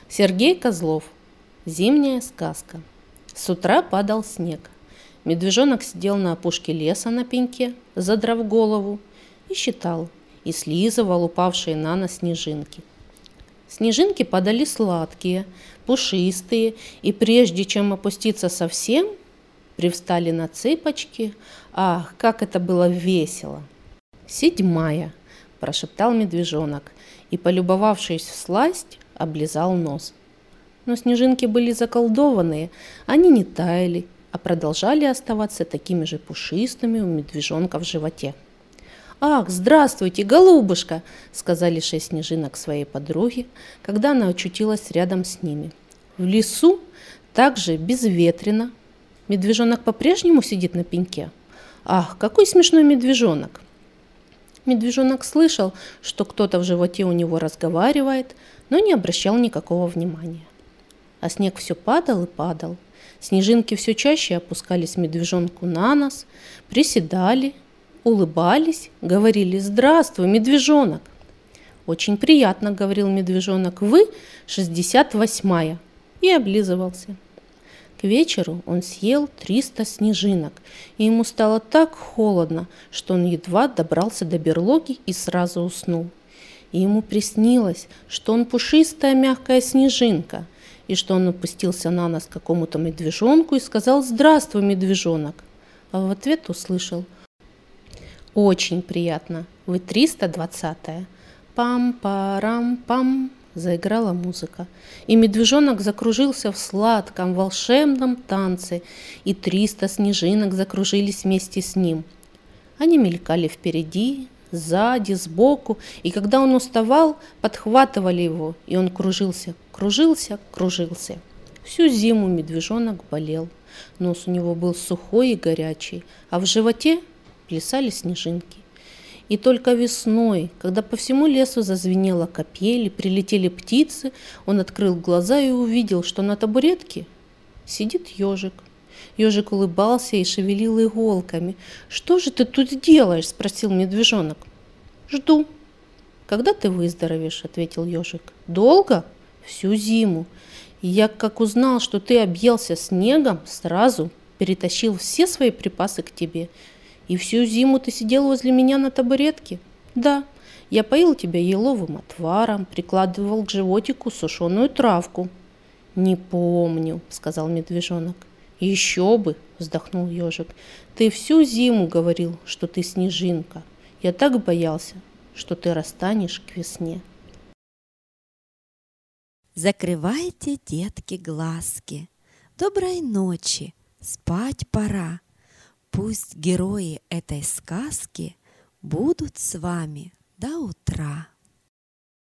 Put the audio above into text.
Сергей Козлов. Зимняя сказка. С утра падал снег. Медвежонок сидел на опушке леса на пеньке, задрав голову, и считал, и слизывал упавшие на нос снежинки. Снежинки падали сладкие, пушистые, и прежде чем опуститься совсем, привстали на цыпочки. Ах, как это было весело! 7-я, прошептал медвежонок и, полюбовавшись всласть, облизал нос. Но снежинки были заколдованные, они не таяли, а продолжали оставаться такими же пушистыми у медвежонка в животе. «Ах, здравствуйте, голубушка!» — сказали 6 снежинок своей подруге, когда она очутилась рядом с ними. В лесу также безветренно. Медвежонок по-прежнему сидит на пеньке. Ах, какой смешной медвежонок! Медвежонок слышал, что кто-то в животе у него разговаривает, но не обращал никакого внимания. А снег все падал и падал. Снежинки все чаще опускались медвежонку на нос, приседали, улыбались, говорили: «Здравствуй, медвежонок!» «Очень приятно», — говорил медвежонок, — «вы 68-я», и облизывался. К вечеру он съел 300 снежинок, и ему стало так холодно, что он едва добрался до берлоги и сразу уснул. И ему приснилось, что он пушистая мягкая снежинка, и что он опустился на нос какому-то медвежонку и сказал: «Здравствуй, медвежонок!» А в ответ услышал: «Очень приятно, вы 320-я». Пам-парам-пам, заиграла музыка, и медвежонок закружился в сладком волшебном танце, и 300 снежинок закружились вместе с ним. Они мелькали впереди, сзади, сбоку, и когда он уставал, подхватывали его, и он кружился, кружился, кружился. Всю зиму медвежонок болел, нос у него был сухой и горячий, а в животе плясали снежинки. И только весной, когда по всему лесу зазвенела капель и прилетели птицы, он открыл глаза и увидел, что на табуретке сидит ежик. Ежик улыбался и шевелил иголками. «Что же ты тут делаешь?» – спросил медвежонок. «Жду». «Когда ты выздоровеешь?» – ответил ежик. «Долго? Всю зиму. И я, как узнал, что ты объелся снегом, сразу перетащил все свои припасы к тебе. И всю зиму ты сидел возле меня на табуретке?» «Да, я поил тебя еловым отваром, прикладывал к животику сушеную травку». «Не помню», — сказал медвежонок. «Еще бы», — вздохнул ежик. «Ты всю зиму говорил, что ты снежинка. Я так боялся, что ты растанешь к весне». Закрывайте, детки, глазки. Доброй ночи, спать пора. Пусть герои этой сказки будут с вами до утра.